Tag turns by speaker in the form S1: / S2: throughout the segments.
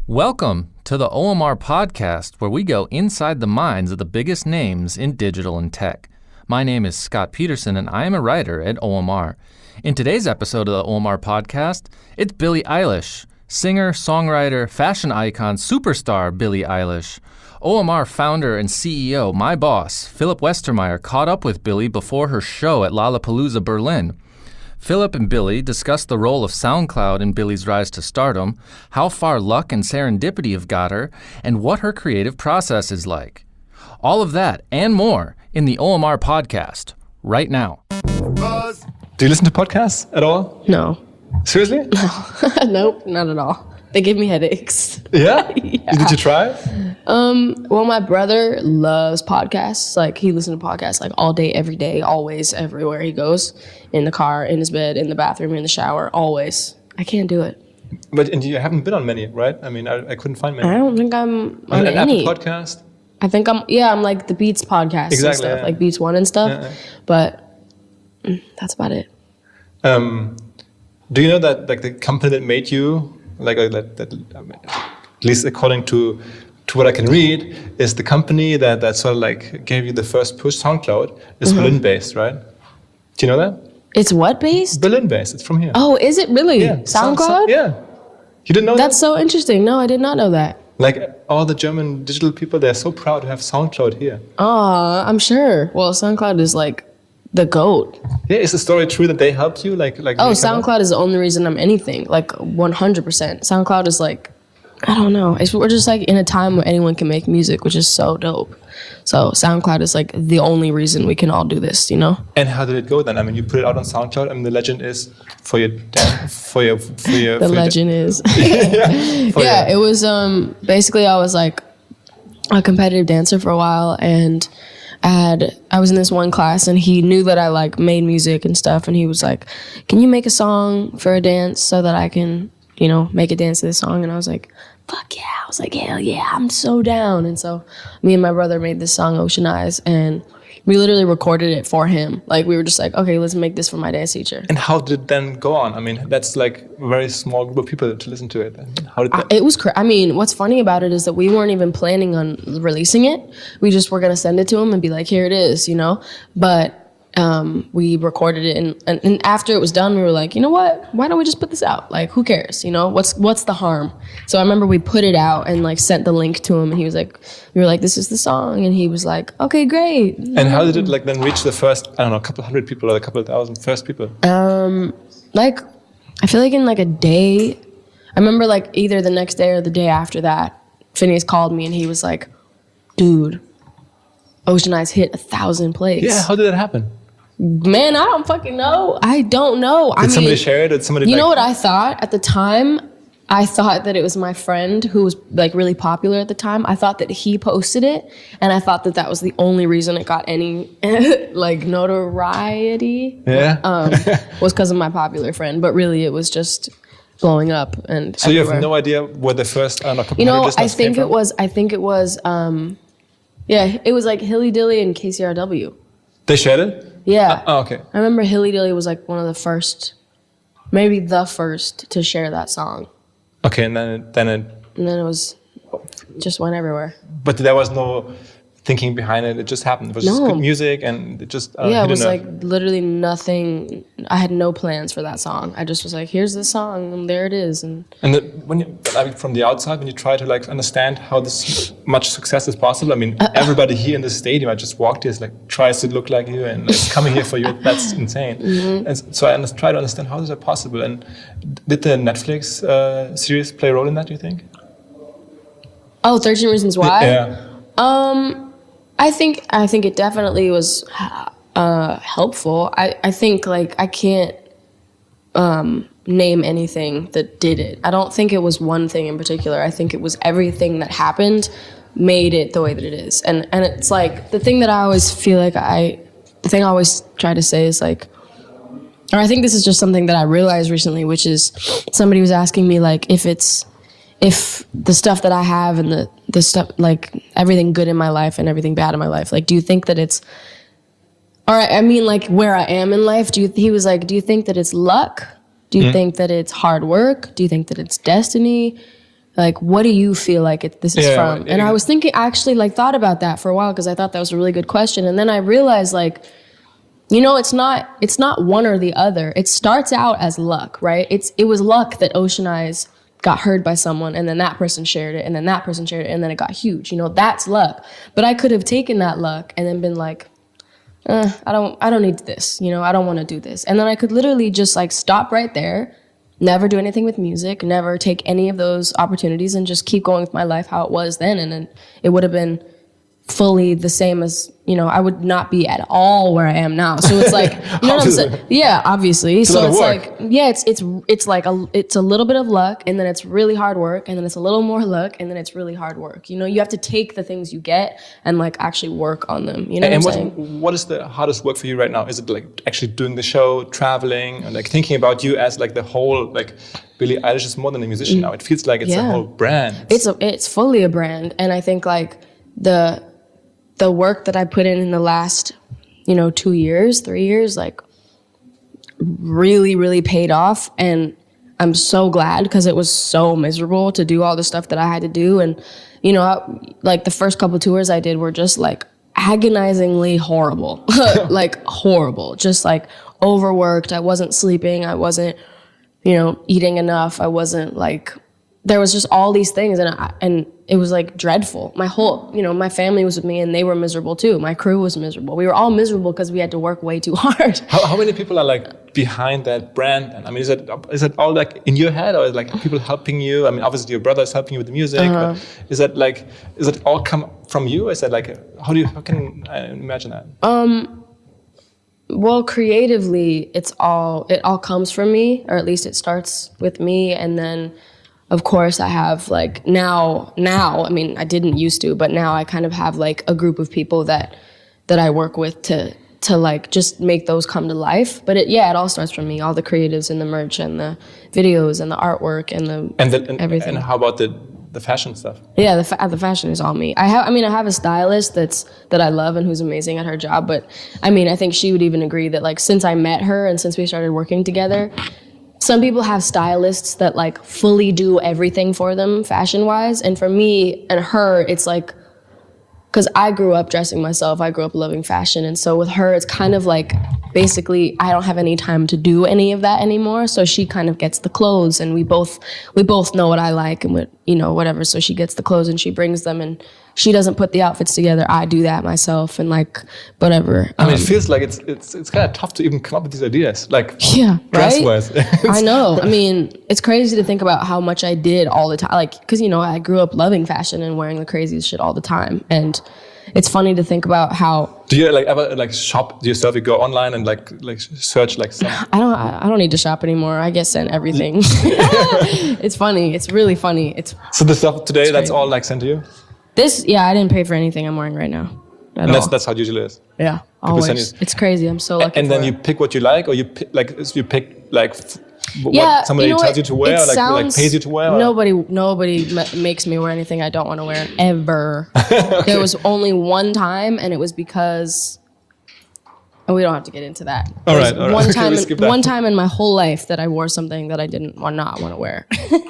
S1: Welcome to the OMR podcast, where we go inside the minds of the biggest names in digital and tech. My name is Scott Peterson, and I am a writer at OMR. In today's episode of the OMR podcast, it's Billie Eilish, singer, songwriter, fashion icon, superstar Billie Eilish. OMR founder and CEO, my boss, Philip Westermeyer, caught up with Billie before her show at Lollapalooza Berlin. Philip and Billie discussed the role of SoundCloud in Billie's rise to stardom, how far luck and serendipity have got her, and what her creative process is like. All of that and more in the OMR podcast right now.
S2: Do you listen to podcasts at all?
S3: No.
S2: Seriously?
S3: No. Nope, not at all. They give me headaches.
S2: Yeah?
S3: Yeah.
S2: Did you try?
S3: Well, my brother loves podcasts. Like, he listens to podcasts like all day, every day, always, everywhere he goes. In the car, in his bed, in the bathroom, in the shower, always. I can't do it.
S2: And you haven't been on many, right? I mean, I couldn't find many.
S3: I don't think I'm on
S2: an
S3: any.
S2: Apple podcast?
S3: I think I'm like the Beats podcast and stuff,
S2: yeah.
S3: like Beats One and stuff.
S2: Yeah.
S3: But that's about it.
S2: Do you know that like the company that made you, at least according to what I can read, is the company that sort of like gave you the first push? SoundCloud is Berlin-based, right? Do you know that?
S3: It's what based?
S2: Berlin-based. It's from here.
S3: Oh, is it really?
S2: Yeah.
S3: SoundCloud?
S2: Yeah. You didn't know that?
S3: That's so interesting. No, I did not know that.
S2: Like all the German digital people, they're so proud to have SoundCloud here.
S3: I'm sure. Well, SoundCloud is like the GOAT.
S2: Yeah, is the story true that they helped you?
S3: SoundCloud is the only reason I'm anything. Like 100%. SoundCloud is like, I don't know. We're just like in a time where anyone can make music, which is so dope. So SoundCloud is like the only reason we can all do this, you know?
S2: And how did it go then? I mean, you put it out on SoundCloud, and the legend is
S3: It was basically I was like a competitive dancer for a while, and I was in this one class, and he knew that I like made music and stuff, and he was like, "Can you make a song for a dance so that I can, make a dance to this song?" And I was like, fuck yeah. I was like, hell yeah, I'm so down. And so me and my brother made this song, Ocean Eyes, and we literally recorded it for him. Like, we were just like, okay, let's make this for my dance teacher.
S2: And how did it then go on? I mean, that's like a very small group of people to listen to it. How did that?
S3: It was I mean, what's funny about it is that we weren't even planning on releasing it. We just were going to send it to him and be like, here it is, But we recorded it, and after it was done, we were like, you know what? Why don't we just put this out? Like, who cares? What's the harm? So I remember we put it out and like sent the link to him, and he was like, we were like, this is the song, and he was like, okay, great.
S2: And how did it like then reach the first, I don't know, a couple hundred people or a couple of thousand first people?
S3: Like, I feel like in like a day, I remember like either the next day or the day after that, Phineas called me and he was like, dude, Ocean Eyes hit 1,000 plays.
S2: Yeah, how did that happen?
S3: Man, I don't fucking know. I don't know.
S2: Did somebody share it? Did somebody?
S3: You know what I thought at the time? I thought that it was my friend who was like really popular at the time. I thought that he posted it, and I thought that was the only reason it got any like notoriety.
S2: Yeah.
S3: Was because of my popular friend, but really it was just blowing up and.
S2: So everywhere. You have no idea where the first couple hundred listeners came from?
S3: I think it was. Yeah, it was like Hilly Dilly and KCRW.
S2: They shared it?
S3: Yeah.
S2: Oh, okay.
S3: I remember Hilly Dilly was like one of the first, maybe the first to share that song.
S2: Okay, and then
S3: it was just went everywhere.
S2: But there was no thinking behind it. It just happened. It was just good music, and it just
S3: it was like literally nothing. I had no plans for that song. I just was like, here's the song, and there it is. And
S2: from the outside, when you try to like understand how this much success is possible, I mean, everybody here in the stadium, I just walked here, is like tries to look like you and is coming here for you. That's insane. Mm-hmm. And so I try to understand how is that possible. And did the Netflix series play a role in that? Do you think?
S3: Oh, 13 Reasons Why.
S2: Yeah.
S3: I think it definitely was helpful. I think like I can't name anything that did it. I don't think it was one thing in particular. I think it was everything that happened made it the way that it is. And it's like the thing that I always feel like the thing I always try to say is like, or I think this is just something that I realized recently, which is somebody was asking me like if the stuff that I have and the stuff, like everything good in my life and everything bad in my life, like, do you think that it's, or I mean, like where I am in life, he was like, do you think that it's luck? Do you think that it's hard work? Do you think that it's destiny? like, what do you feel like this is from?
S2: Yeah,
S3: and I was thinking, I actually like thought about that for a while because I thought that was a really good question. And then I realized like, you know, it's not one or the other. It starts out as luck, right? It was luck that Ocean Eyes got heard by someone, and then that person shared it, and then that person shared it, and then it got huge. You know, that's luck. But I could have taken that luck and then been like, I don't need this. You know, I don't want to do this. And then I could literally just like stop right there, never do anything with music, never take any of those opportunities, and just keep going with my life how it was then. And then it would have been fully the same as, you know, I would not be at all where I am now. So it's like, you know what I'm saying? Yeah, obviously. So it's like, yeah, it's like it's a little bit of luck, and then it's really hard work, and then it's a little more luck, and then it's really hard work. You know, you have to take the things you get and like actually work on them. You know what I'm saying?
S2: What is the hardest work for you right now? Is it like actually doing the show, traveling, and like thinking about you as like the whole, like Billie Eilish is more than a musician now. It feels like it's a whole brand.
S3: It's fully a brand. And I think like the work that I put in the last, you know, 2 years, 3 years, like really, really paid off. And I'm so glad because it was so miserable to do all the stuff that I had to do. And, you know, like the first couple tours I did were just like agonizingly horrible, like horrible, just like overworked. I wasn't sleeping. I wasn't, you know, eating enough. I wasn't like, there was just all these things, and it was like dreadful. My whole, you know, my family was with me, and they were miserable too. My crew was miserable. We were all miserable because we had to work way too hard.
S2: How many people are like behind that brand? And I mean, is it all like in your head, or is it like people helping you? I mean, obviously your brother is helping you with the music. But is it all come from you? Is that like how can I imagine that?
S3: Well, creatively, it all comes from me, or at least it starts with me, and then. Of course, I have like now, I mean, I didn't used to, but now I kind of have like a group of people that I work with to like just make those come to life. But it all starts from me, all the creatives and the merch and the videos and the artwork and everything.
S2: And how about the fashion stuff?
S3: Yeah, the fashion is all me. I have a stylist that I love and who's amazing at her job. But I mean, I think she would even agree that like since I met her and since we started working together, some people have stylists that like fully do everything for them fashion wise. And for me and her, it's like, because I grew up dressing myself, I grew up loving fashion. And so with her, it's kind of like, basically, I don't have any time to do any of that anymore. So she kind of gets the clothes, and we both know what I like and what, you know, whatever. So she gets the clothes and she brings them, and she doesn't put the outfits together. I do that myself, and like whatever.
S2: I mean, it feels like it's kind of tough to even come up with these ideas, like
S3: dress
S2: wise.
S3: I know. I mean, it's crazy to think about how much I did all the time. Like, because you know, I grew up loving fashion and wearing the craziest shit all the time, and it's funny to think about how.
S2: Do you like ever like shop yourself? You go online and like search like some.
S3: I don't need to shop anymore. I get sent everything. It's funny. It's really funny.
S2: So the stuff today, that's all like sent to you?
S3: I didn't pay for anything I'm wearing right now.
S2: And that's how it usually is.
S3: Yeah, always. It's crazy. I'm so lucky.
S2: And then you pick what you like, or you pick what somebody tells you to wear, like pays you to wear.
S3: Nobody makes me wear anything I don't want to wear ever. Okay. There was only one time, and it was because. And we don't have to get into that.
S2: All right.
S3: One time in my whole life that I wore something that I did not want to wear.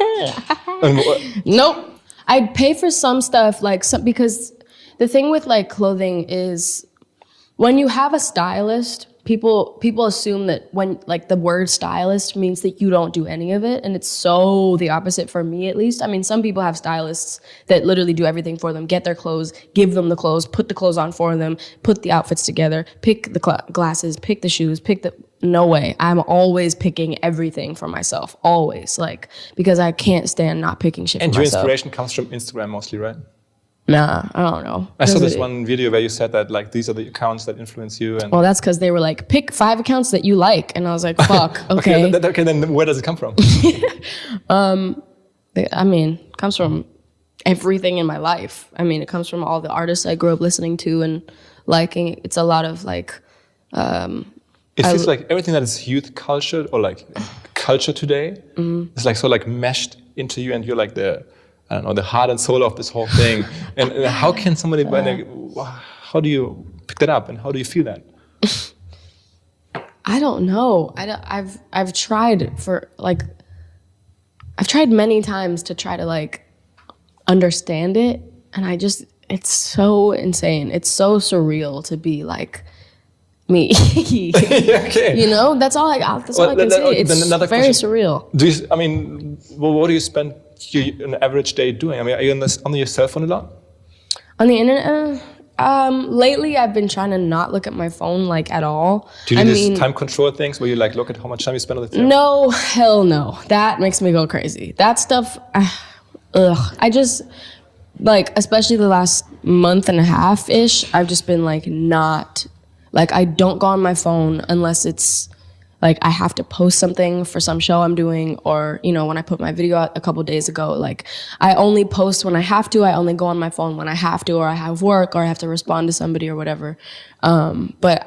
S3: Nope. I'd pay for some stuff because the thing with like clothing is when you have a stylist, people assume that when like the word stylist means that you don't do any of it, and it's so the opposite for me at least. I mean, some people have stylists that literally do everything for them, get their clothes, give them the clothes, put the clothes on for them, put the outfits together, pick the glasses, pick the shoes, no way. I'm always picking everything for myself, always, like, because I can't stand not picking shit for myself.
S2: And your inspiration comes from Instagram mostly, right?
S3: Nah, I don't know.
S2: I saw this one video where you said that like these are the accounts that influence you. And
S3: well, that's because they were like, pick 5 accounts that you like, and I was like, fuck, okay.
S2: Okay, then where does it come from?
S3: I mean, it comes from everything in my life. I mean, it comes from all the artists I grew up listening to and liking. It's a lot of like.
S2: It feels like everything that is youth culture or like culture today is like so like meshed into you, and you're like the heart and soul of this whole thing. and how can somebody, how do you pick that up, and how do you feel that?
S3: I don't know. I've tried many times to try to like understand it. And it's so insane. It's so surreal to be like me.
S2: Okay.
S3: You know, that's all I can say. It's very
S2: question.
S3: surreal.
S2: What do you spend an average day doing? I mean, are you on your cell phone a lot?
S3: On the internet, lately I've been trying to not look at my phone like at all.
S2: Do you do these time control things where you like look at how much time you spend on the phone?
S3: No, hell no. That makes me go crazy. That stuff, I just, like, especially the last month and a half-ish, I've just been like I don't go on my phone unless it's like I have to post something for some show I'm doing, or, you know, when I put my video out a couple days ago, like I only post when I have to. I only go on my phone when I have to, or I have work, or I have to respond to somebody or whatever. But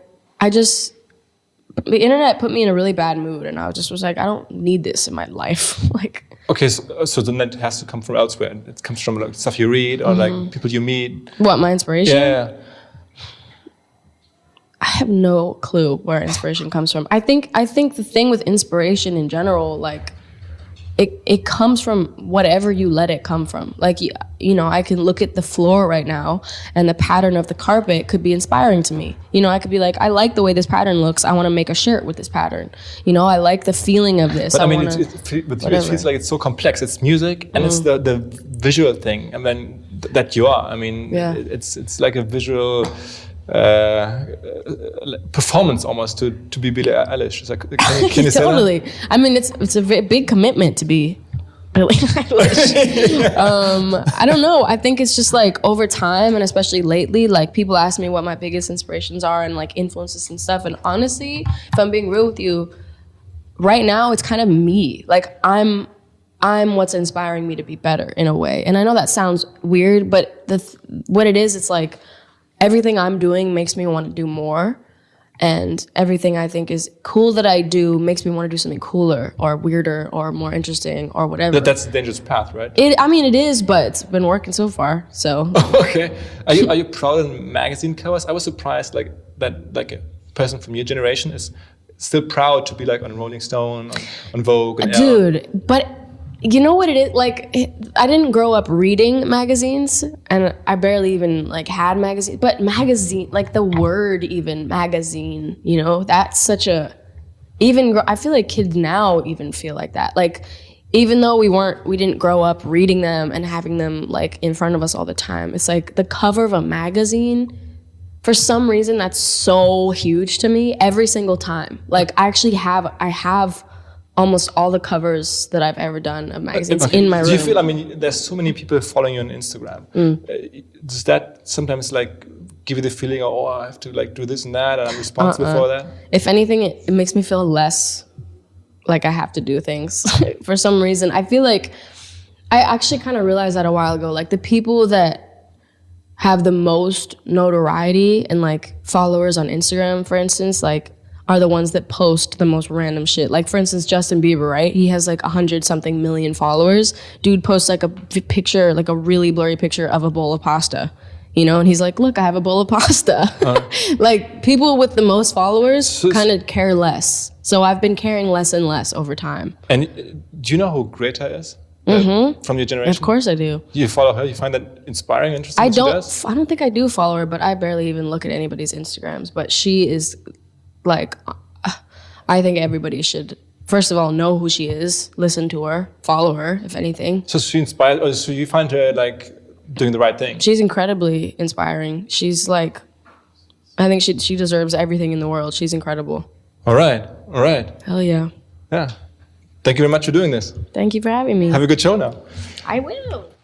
S3: the internet put me in a really bad mood, and I was like, I don't need this in my life. Like,
S2: okay, so the net has to come from elsewhere. It comes from like stuff you read or like people you meet.
S3: What, my inspiration?
S2: Yeah.
S3: I have no clue where inspiration comes from. I think the thing with inspiration in general, like it comes from whatever you let it come from. Like, you know, I can look at the floor right now and the pattern of the carpet could be inspiring to me. You know, I could be like, I like the way this pattern looks. I want to make a shirt with this pattern. You know, I like the feeling of this.
S2: But it feels like it's so complex. It's music and it's the visual thing, and then that you are. I mean, it's like a visual performance almost to be Billie Eilish. It's like, can you say
S3: totally.
S2: that?
S3: I mean, it's a big commitment to be Billie Eilish. I don't know. I think it's just like over time, and especially lately, like people ask me what my biggest inspirations are and like influences and stuff. And honestly, if I'm being real with you, right now it's kind of me. Like I'm what's inspiring me to be better in a way. And I know that sounds weird, but what it is, it's like everything I'm doing makes me want to do more. And everything I think is cool that I do makes me want to do something cooler or weirder or more interesting or whatever.
S2: That's a dangerous path, right?
S3: It is, but it's been working so far. So
S2: okay. Are you proud of magazine covers? I was surprised that a person from your generation is still proud to be like on Rolling Stone, on Vogue, and
S3: dude. But you know what it is? Like, I didn't grow up reading magazines, and I barely even like had magazines. But magazine, like the word even magazine, you know, that's such a I feel like kids now even feel like that. Like, even though we didn't grow up reading them and having them like in front of us all the time, it's like the cover of a magazine. For some reason, that's so huge to me every single time. Like, I have almost all the covers that I've ever done of magazines in my room.
S2: Do you feel, I mean, there's so many people following you on Instagram. Does that sometimes like give you the feeling, oh, I have to like do this and that and I'm responsible for that?
S3: If anything, it makes me feel less like I have to do things. For some reason, I feel like I actually kind of realized that a while ago. Like the people that have the most notoriety and like followers on Instagram, for instance, like are the ones that post the most random shit. Like, for instance, Justin Bieber, right? He has like 100-something million followers. Dude posts like a picture, like a really blurry picture of a bowl of pasta, you know? And he's like, look, I have a bowl of pasta. Like, people with the most followers kind of care less. So I've been caring less and less over time.
S2: And do you know who Greta is? From your generation?
S3: Of course I do.
S2: You follow her? You find that inspiring, interesting?
S3: I don't think I do follow her, but I barely even look at anybody's Instagrams. But she is... like, I think everybody should, first of all, know who she is, listen to her, follow her, if anything.
S2: So she inspired, or so you find her like doing the right thing? She's
S3: incredibly inspiring. She's like, I think she deserves everything in the world. She's incredible.
S2: All right.
S3: Hell yeah.
S2: Yeah. Thank you very much for doing this.
S3: Thank you for having me.
S2: Have a good show now.
S3: I will.